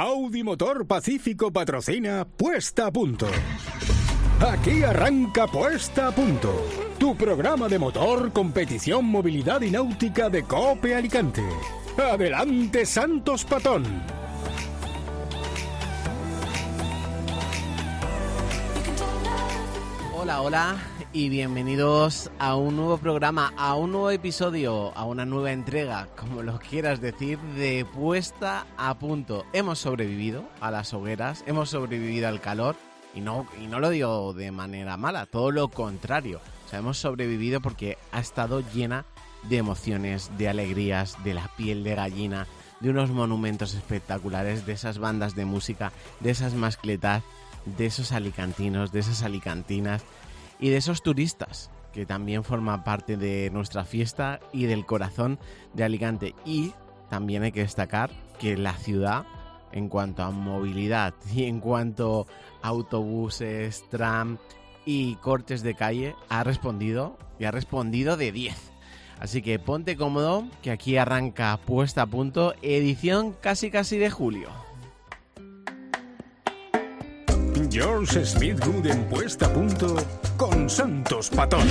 Audi Motor Pacífico patrocina Puesta a Punto. Aquí arranca Puesta a Punto, tu programa de motor, competición, movilidad y náutica de COPE Alicante. ¡Adelante, Santos Patón! Hola, hola y bienvenidos a un nuevo programa, a un nuevo episodio, a una nueva entrega, como lo quieras decir, de Puesta a Punto. Hemos sobrevivido a las hogueras, hemos sobrevivido al calor y no lo digo de manera mala, todo lo contrario. O sea, hemos sobrevivido porque ha estado llena de emociones, de alegrías, de la piel de gallina, de unos monumentos espectaculares, de esas bandas de música, de esas mascletas, de esos alicantinos, de esas alicantinas y de esos turistas que también forman parte de nuestra fiesta y del corazón de Alicante. Y también hay que destacar que la ciudad, en cuanto a movilidad y en cuanto a autobuses, tram y cortes de calle, ha respondido de 10. Así que ponte cómodo, que aquí arranca Puesta a Punto, edición casi de julio. George Smith Good en Puesta a Punto con Santos Patón.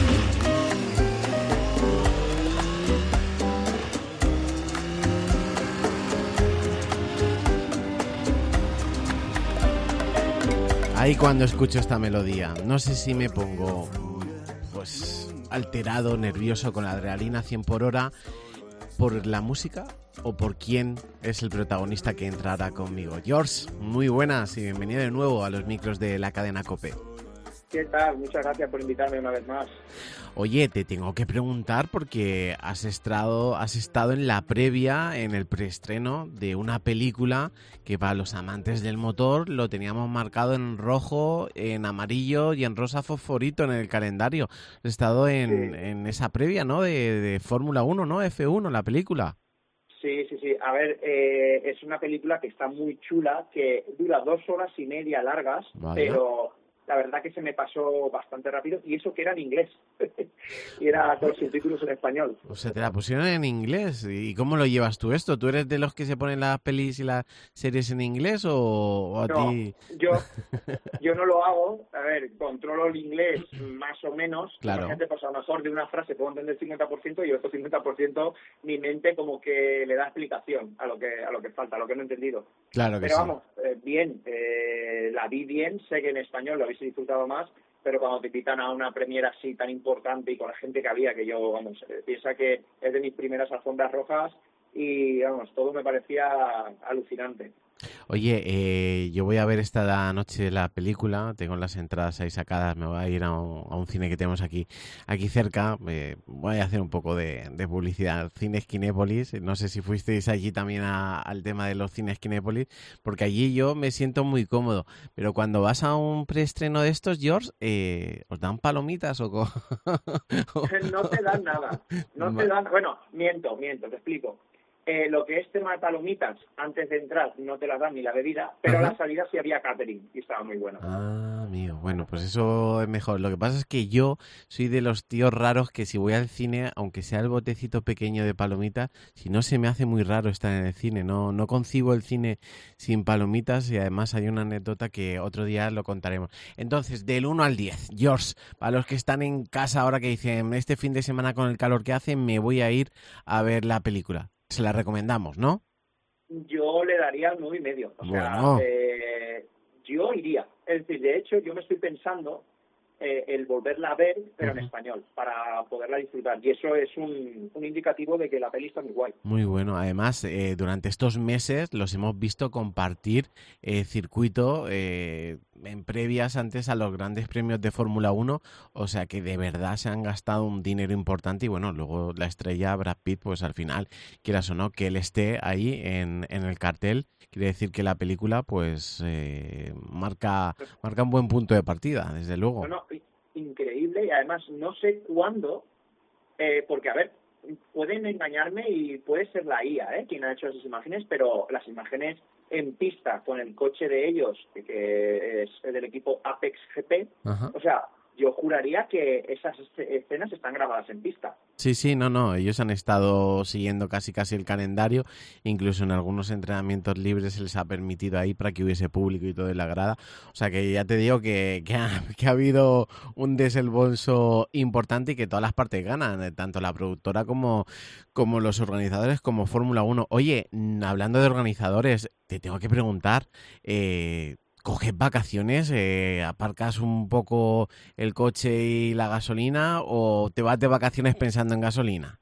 Ahí cuando escucho esta melodía, no sé si me pongo pues alterado, nervioso, con la adrenalina 100 por hora, por la música o por quién es el protagonista que entrará conmigo. George, muy buenas y bienvenido de nuevo a los micros de la cadena COPE. ¿Qué tal? Muchas gracias por invitarme una vez más. Oye, te tengo que preguntar porque has estado en la previa, en el preestreno de una película que para los amantes del motor lo teníamos marcado en rojo, en amarillo y en rosa fosforito en el calendario. Has estado en esa previa, ¿no? De Fórmula 1, ¿no? F1, la película. Sí. A ver, es una película que está muy chula, que dura 2 horas y media largas, vale. Pero la verdad que se me pasó bastante rápido, y eso que era en inglés, y era con subtítulos en español. O sea, te la pusieron en inglés. ¿Y cómo lo llevas tú esto? ¿Tú eres de los que se ponen las pelis y las series en inglés o a ti? Yo no lo hago. A ver, controlo el inglés más o menos. Claro. Gente, pues a lo mejor de una frase puedo entender el 50% y el otro 50% mi mente como que le da explicación a lo que falta, a lo que no he entendido. Claro que pero sí. Vamos, bien, la vi bien, sé que en español lo habéis disfrutado más, pero cuando te invitan a una premiera así tan importante y con la gente que había, que yo, vamos, piensa que es de mis primeras alfombras rojas y, vamos, todo me parecía alucinante. Oye, yo voy a ver esta noche la película, tengo las entradas ahí sacadas, me voy a ir a un cine que tenemos aquí cerca, voy a hacer un poco de publicidad, Cines Kinépolis, no sé si fuisteis allí también al tema de los Cines Kinépolis, porque allí yo me siento muy cómodo, pero cuando vas a un preestreno de estos, George, ¿os dan palomitas o No te dan nada, te dan, bueno, miento, te explico. Lo que es tema de palomitas, antes de entrar no te las dan ni la bebida, pero a la salida sí había catering y estaba muy bueno. Ah, amigo, bueno, pues eso es mejor. Lo que pasa es que yo soy de los tíos raros que si voy al cine, aunque sea el botecito pequeño de palomitas, si no se me hace muy raro estar en el cine. No concibo el cine sin palomitas y además hay una anécdota que otro día lo contaremos. Entonces, del 1 al 10, George, para los que están en casa ahora que dicen, este fin de semana con el calor que hace, me voy a ir a ver la película. Se la recomendamos, ¿no? Yo le daría 9,5. O bueno. sea, yo iría. Es decir, de hecho, yo me estoy pensando el volverla a ver, pero en español, para poderla disfrutar. Y eso es un indicativo de que la peli está muy guay. Muy bueno. Además, durante estos meses los hemos visto compartir circuito en previas antes a los grandes premios de Fórmula 1. O sea que de verdad se han gastado un dinero importante. Y bueno, luego la estrella Brad Pitt, pues al final, quieras o no, que él esté ahí en el cartel, quiere decir que la película pues marca un buen punto de partida, desde luego. No, increíble, y además no sé cuándo, porque a ver, pueden engañarme y puede ser la IA quien ha hecho esas imágenes, pero las imágenes en pista con el coche de ellos, que es del equipo Apex GP, o sea, yo juraría que esas escenas están grabadas en pista. Sí, no, ellos han estado siguiendo casi el calendario, incluso en algunos entrenamientos libres se les ha permitido ahí para que hubiese público y todo en la grada, o sea que ya te digo que ha habido un desembolso importante y que todas las partes ganan, tanto la productora como los organizadores, como Fórmula 1. Oye, hablando de organizadores, te tengo que preguntar, ¿coges vacaciones? ¿Aparcas un poco el coche y la gasolina o te vas de vacaciones pensando en gasolina?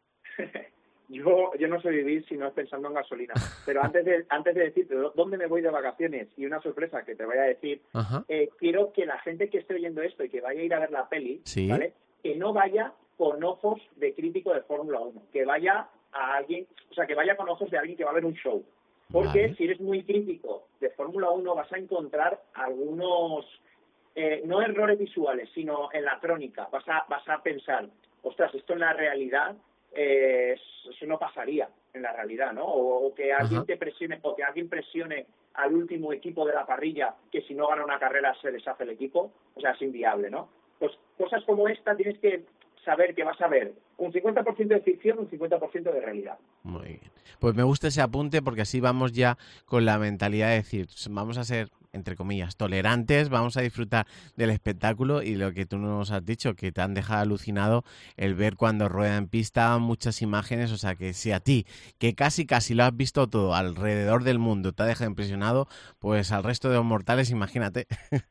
Yo no sé vivir si no es pensando en gasolina. Pero antes de decirte dónde me voy de vacaciones y una sorpresa que te voy a decir, quiero que la gente que esté oyendo esto y que vaya a ir a ver la peli, ¿sí? ¿vale? Que no vaya con ojos de crítico de Fórmula 1, que vaya a alguien, o sea, que vaya con ojos de alguien que va a ver un show. Porque vale. Si eres muy crítico de Fórmula 1 vas a encontrar algunos, no errores visuales, sino en la crónica. Vas a pensar, ostras, esto en la realidad, eso no pasaría en la realidad, ¿no? O que alguien te presione, o que alguien presione al último equipo de la parrilla, que si no gana una carrera se deshace el equipo. O sea, es inviable, ¿no? Pues cosas como esta tienes que saber que vas a ver un 50% de ficción, un 50% de realidad. Muy bien. Pues me gusta ese apunte porque así vamos ya con la mentalidad de decir, vamos a ser, entre comillas, tolerantes, vamos a disfrutar del espectáculo y lo que tú nos has dicho, que te han dejado alucinado el ver cuando rueda en pista muchas imágenes, o sea que si a ti, que casi lo has visto todo alrededor del mundo, te ha dejado impresionado, pues al resto de los mortales, imagínate.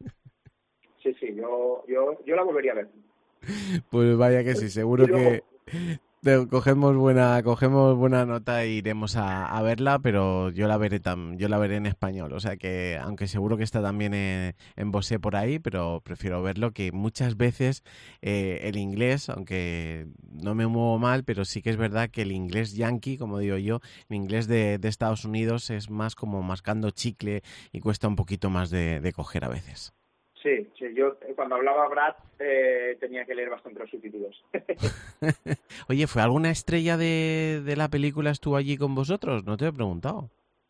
Sí, yo la volvería a ver. Pues vaya que sí, seguro que cogemos buena nota e iremos a verla, pero yo la veré en español, o sea que aunque seguro que está también en Vosé por ahí, pero prefiero verlo, que muchas veces el inglés, aunque no me muevo mal, pero sí que es verdad que el inglés yankee, como digo yo, el inglés de Estados Unidos es más como mascando chicle y cuesta un poquito más de coger a veces. Sí, yo cuando hablaba Brad tenía que leer bastante los subtítulos. Oye, ¿fue alguna estrella de la película estuvo allí con vosotros? No te he preguntado.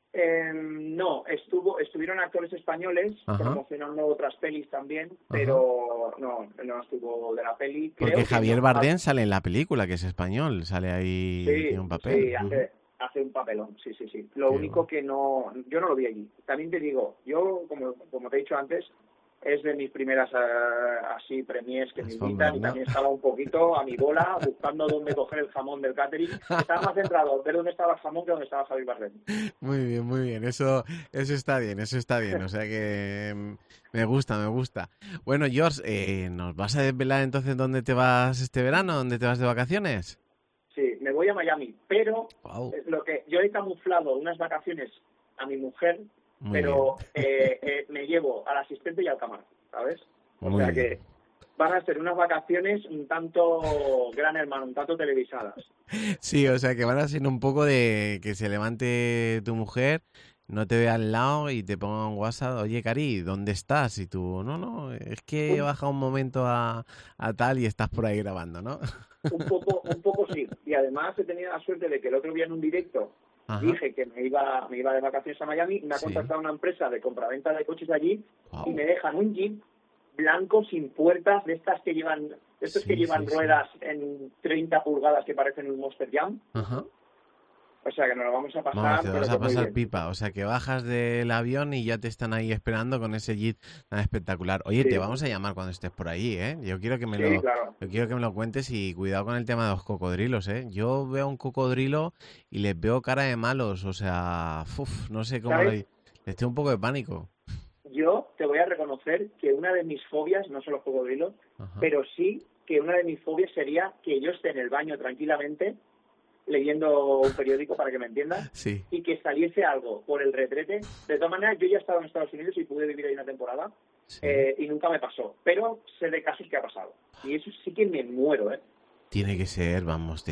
No, estuvieron actores españoles promocionando otras pelis también, pero no estuvo de la peli. Porque Javier Bardem sale en la película, que es español, sale ahí, tiene un papel. Sí, hace un papelón, sí. Lo único que yo no lo vi allí. También te digo, yo, como te he dicho antes, es de mis primeras así premiers que me invitan, y también estaba un poquito a mi bola buscando dónde coger el jamón del catering. Estaba más centrado en ver dónde estaba el jamón que dónde estaba Javier Bardem. Muy bien, eso está bien, o sea que me gusta. Bueno, George, ¿nos vas a desvelar entonces dónde te vas este verano, dónde te vas de vacaciones? Sí, me voy a Miami, pero lo que yo he camuflado unas vacaciones a mi mujer, pero me llevo al asistente y al camarero, ¿sabes? O sea que van a ser unas vacaciones un tanto Gran Hermano, un tanto televisadas. Sí, o sea que van a ser un poco de que se levante tu mujer, no te vea al lado y te ponga un WhatsApp, oye, Cari, ¿dónde estás? Y tú, no, es que he bajado un momento a tal y estás por ahí grabando, ¿no? Un poco sí. Y además he tenido la suerte de que el otro día en un directo dije que me iba de vacaciones a Miami, me ha contactado una empresa de compraventa de coches allí y me dejan un Jeep blanco sin puertas, de estas que llevan, que llevan ruedas en 30 pulgadas que parecen un Monster Jam. O sea que nos lo vamos a pasar. Vamos, te vas a pasar pipa. O sea que bajas del avión y ya te están ahí esperando con ese Jeep tan espectacular. Oye, te vamos a llamar cuando estés por ahí, ¿eh? Yo quiero que me lo cuentes y cuidado con el tema de los cocodrilos, ¿eh? Yo veo un cocodrilo y les veo cara de malos. O sea, no sé cómo les tengo un poco de pánico. Yo te voy a reconocer que una de mis fobias no son los cocodrilos, pero sí que una de mis fobias sería que yo esté en el baño tranquilamente leyendo un periódico, para que me entiendas, y que saliese algo por el retrete. De todas maneras, yo ya he estado en Estados Unidos y pude vivir ahí una temporada, y nunca me pasó, pero sé de casos que ha pasado, y eso sí que me muero, ¿eh? Tiene que ser, vamos,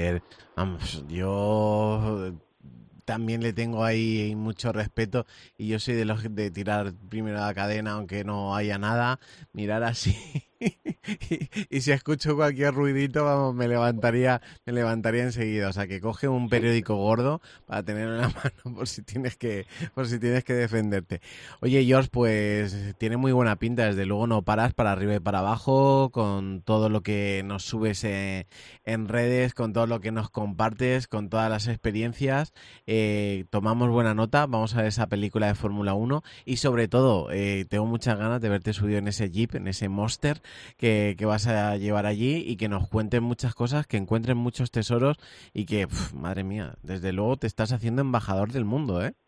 yo también le tengo ahí mucho respeto y yo soy de los de tirar primero la cadena aunque no haya nada, mirar así y si escucho cualquier ruidito, vamos, me levantaría enseguida. O sea, que coge un periódico gordo para tenerlo en la mano por si tienes que defenderte. Oye, George, pues tiene muy buena pinta. Desde luego no paras para arriba y para abajo con todo lo que nos subes en redes, con todo lo que nos compartes, con todas las experiencias. Tomamos buena nota. Vamos a ver esa película de Fórmula 1 y sobre todo tengo muchas ganas de verte subido en ese Jeep, en ese Monster que vas a llevar allí y que nos cuenten muchas cosas, que encuentren muchos tesoros y que, madre mía, desde luego te estás haciendo embajador del mundo, ¿eh?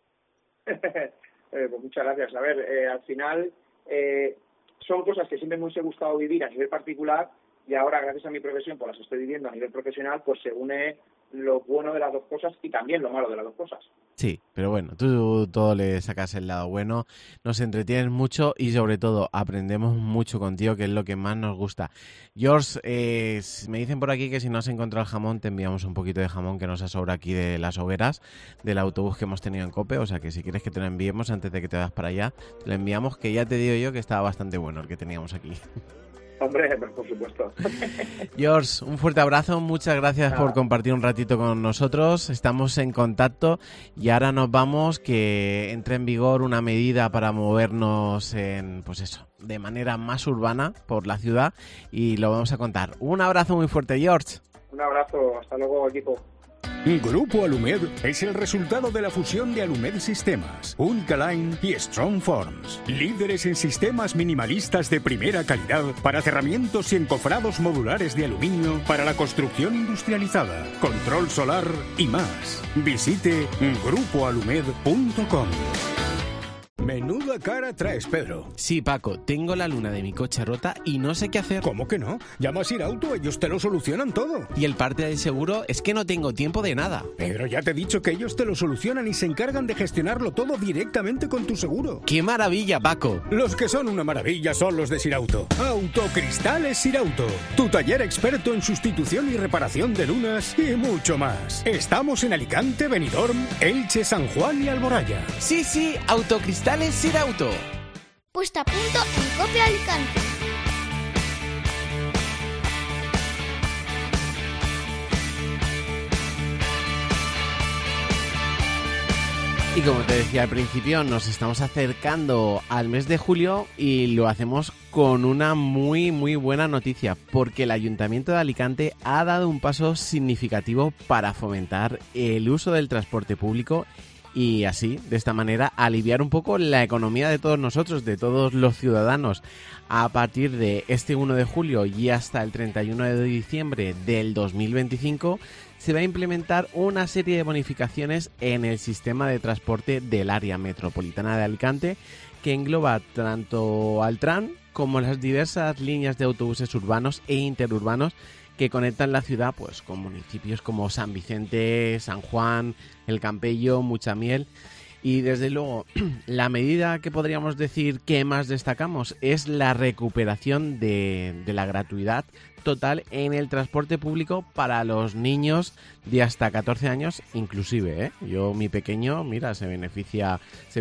Pues muchas gracias. A ver, al final son cosas que siempre me hubiese gustado vivir a nivel particular y ahora, gracias a mi profesión, pues las estoy viviendo a nivel profesional, pues se une lo bueno de las dos cosas y también lo malo de las dos cosas. Sí, pero bueno, tú todo le sacas el lado bueno, nos entretienes mucho y sobre todo aprendemos mucho contigo, que es lo que más nos gusta. George, me dicen por aquí que si no has encontrado el jamón, te enviamos un poquito de jamón que nos ha sobrado aquí de las hogueras del autobús que hemos tenido en COPE, o sea que si quieres que te lo enviemos antes de que te vayas para allá, te lo enviamos, que ya te digo yo que estaba bastante bueno el que teníamos aquí. Hombre, por supuesto. George, un fuerte abrazo, muchas gracias por compartir un ratito con nosotros, estamos en contacto y ahora nos vamos, que entre en vigor una medida para movernos de manera más urbana por la ciudad y lo vamos a contar. Un abrazo muy fuerte, George. Un abrazo, hasta luego, equipo. Grupo Alumed es el resultado de la fusión de Alumed Sistemas, Unica-Line y Strong Forms. Líderes en sistemas minimalistas de primera calidad para cerramientos y encofrados modulares de aluminio para la construcción industrializada, control solar y más. Visite grupoalumed.com. Menuda cara traes, Pedro. Sí, Paco, tengo la luna de mi coche rota y no sé qué hacer. ¿Cómo que no? Llamas Irauto, ellos te lo solucionan todo. Y el parte del seguro es que no tengo tiempo de nada. Pedro, ya te he dicho que ellos te lo solucionan y se encargan de gestionarlo todo directamente con tu seguro. ¡Qué maravilla, Paco! Los que son una maravilla son los de Sirauto. Autocristales Sirauto, tu taller experto en sustitución y reparación de lunas y mucho más. Estamos en Alicante, Benidorm, Elche, San Juan y Alboraya. Sí, Autocristales Sirauto. Puesta a punto en COPE Alicante. Y como te decía al principio, nos estamos acercando al mes de julio y lo hacemos con una muy buena noticia, porque el Ayuntamiento de Alicante ha dado un paso significativo para fomentar el uso del transporte público y así, de esta manera, aliviar un poco la economía de todos nosotros, de todos los ciudadanos. A partir de este 1 de julio y hasta el 31 de diciembre del 2025, se va a implementar una serie de bonificaciones en el sistema de transporte del área metropolitana de Alicante, que engloba tanto al tram como las diversas líneas de autobuses urbanos e interurbanos que conectan la ciudad pues con municipios como San Vicente, San Juan, El Campello, Muchamiel. Y desde luego, la medida que podríamos decir que más destacamos es la recuperación de la gratuidad total en el transporte público para los niños de hasta 14 años inclusive, ¿eh? Yo, mi pequeño, mira, se beneficia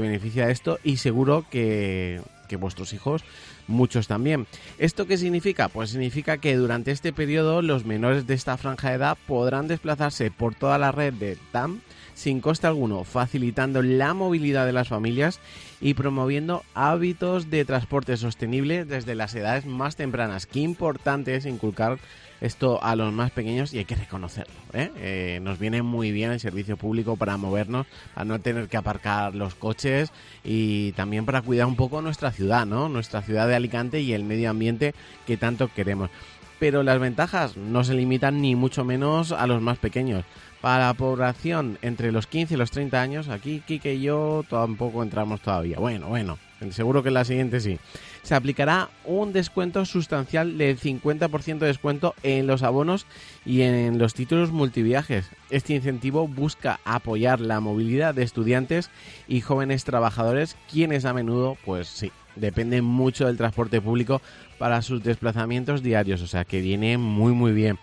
de esto y seguro que vuestros hijos, muchos también. ¿Esto qué significa? Pues significa que durante este periodo los menores de esta franja de edad podrán desplazarse por toda la red de TAM sin coste alguno, facilitando la movilidad de las familias y promoviendo hábitos de transporte sostenible desde las edades más tempranas. Qué importante es inculcar esto a los más pequeños y hay que reconocerlo, ¿eh? Nos viene muy bien el servicio público para movernos, a no tener que aparcar los coches y también para cuidar un poco nuestra ciudad, ¿no? Nuestra ciudad de Alicante y el medio ambiente que tanto queremos. Pero las ventajas no se limitan ni mucho menos a los más pequeños. Para la población entre los 15 y los 30 años, aquí Quique y yo tampoco entramos todavía. Bueno, seguro que en la siguiente sí. Se aplicará un descuento sustancial del 50% de descuento en los abonos y en los títulos multiviajes. Este incentivo busca apoyar la movilidad de estudiantes y jóvenes trabajadores, quienes a menudo, pues sí, dependen mucho del transporte público para sus desplazamientos diarios, o sea que viene muy bien.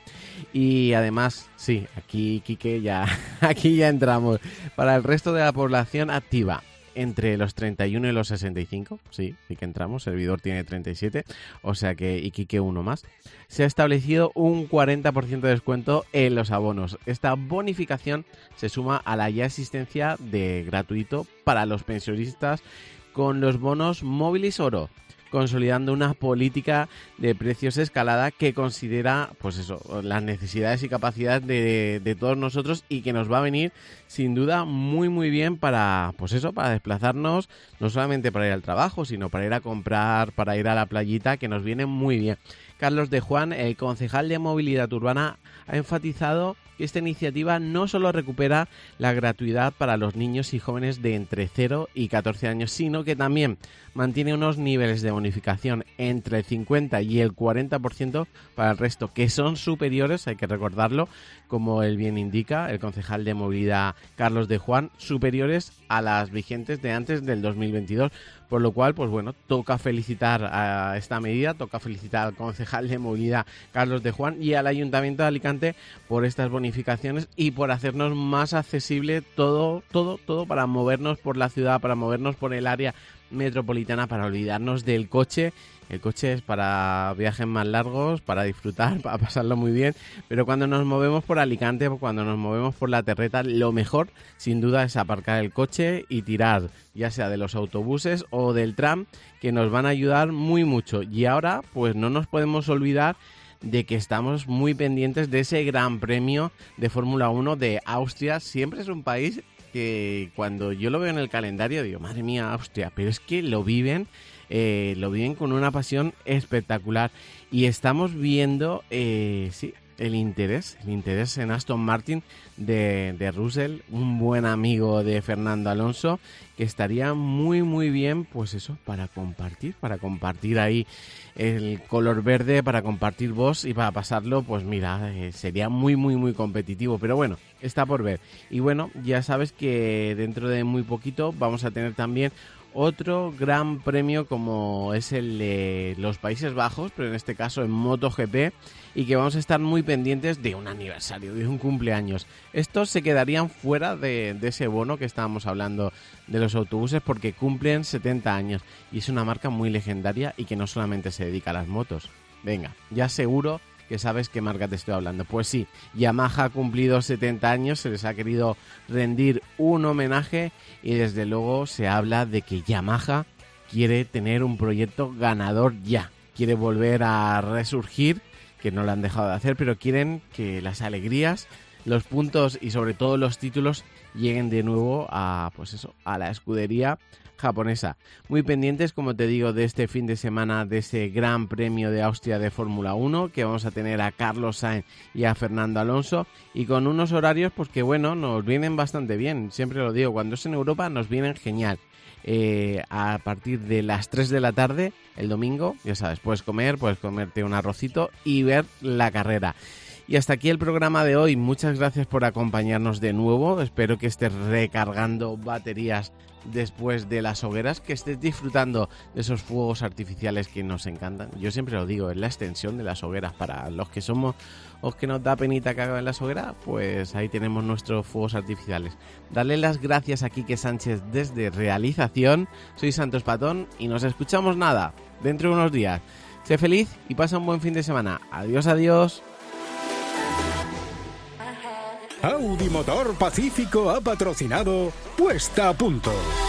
Y además, sí, aquí Quique aquí ya entramos. Para el resto de la población activa, entre los 31 y los 65. Sí que entramos. Servidor tiene 37, o sea que Iquique uno más. Se ha establecido un 40% de descuento en los abonos. Esta bonificación se suma a la ya existencia de gratuito para los pensionistas con los bonos Móviles Oro, consolidando una política de precios escalada que considera, pues eso, las necesidades y capacidades de todos nosotros, y que nos va a venir sin duda muy bien para, pues eso, para desplazarnos, no solamente para ir al trabajo, sino para ir a comprar, para ir a la playita, que nos viene muy bien. Carlos de Juan, el concejal de Movilidad Urbana, ha enfatizado que esta iniciativa no solo recupera la gratuidad para los niños y jóvenes de entre 0 y 14 años, sino que también mantiene unos niveles de bonificación entre el 50 y el 40% para el resto, que son superiores, hay que recordarlo, como él bien indica el concejal de Movilidad Carlos de Juan, superiores a las vigentes de antes del 2022. Por lo cual, pues bueno, toca felicitar a esta medida, toca felicitar al concejal de Movilidad Carlos de Juan y al Ayuntamiento de Alicante por estas bonificaciones y por hacernos más accesible todo para movernos por la ciudad, para movernos por el área metropolitana, para olvidarnos del coche. El coche es para viajes más largos, para disfrutar, para pasarlo muy bien, pero cuando nos movemos por Alicante, cuando nos movemos por la terreta, lo mejor sin duda es aparcar el coche y tirar, ya sea de los autobuses o del tram, que nos van a ayudar muy mucho. Y ahora pues no nos podemos olvidar de que estamos muy pendientes de ese Gran Premio de Fórmula 1 de Austria. Siempre es un país que cuando yo lo veo en el calendario digo, madre mía, Austria, pero es que lo viven con una pasión espectacular, y estamos viendo el interés en Aston Martin de Russell, un buen amigo de Fernando Alonso, que estaría muy bien, pues eso, para compartir ahí el color verde, para compartir voz y para pasarlo, pues mira, sería muy competitivo, pero bueno, está por ver. Y bueno, ya sabes que dentro de muy poquito vamos a tener también otro gran premio, como es el de los Países Bajos, pero en este caso en MotoGP, y que vamos a estar muy pendientes de un aniversario, de un cumpleaños. Estos se quedarían fuera de ese bono que estábamos hablando de los autobuses, porque cumplen 70 años y es una marca muy legendaria y que no solamente se dedica a las motos. Venga, ya seguro que sabes qué marca te estoy hablando. Pues sí, Yamaha ha cumplido 70 años, se les ha querido rendir un homenaje y desde luego se habla de que Yamaha quiere tener un proyecto ganador ya. Quiere volver a resurgir, que no lo han dejado de hacer, pero quieren que las alegrías, los puntos y sobre todo los títulos lleguen de nuevo a, pues eso, a la escudería japonesa. Muy pendientes, como te digo, de este fin de semana, de ese Gran Premio de Austria de Fórmula 1, que vamos a tener a Carlos Sainz y a Fernando Alonso, y con unos horarios pues que bueno, nos vienen bastante bien. Siempre lo digo, cuando es en Europa nos vienen genial. A partir de las 3 de la tarde el domingo, ya sabes, puedes comerte un arrocito y ver la carrera. Y hasta aquí el programa de hoy. Muchas gracias por acompañarnos de nuevo. Espero que estés recargando baterías después de las hogueras, que estés disfrutando de esos fuegos artificiales que nos encantan. Yo siempre lo digo, es la extensión de las hogueras. Para los que somos o que nos da penita que hagan en las hogueras, pues ahí tenemos nuestros fuegos artificiales. Darle las gracias a Quique Sánchez desde realización. Soy Santos Patón y nos escuchamos dentro de unos días. Sé feliz y pasa un buen fin de semana. Adiós. Audi Motor Pacífico ha patrocinado Puesta a Punto.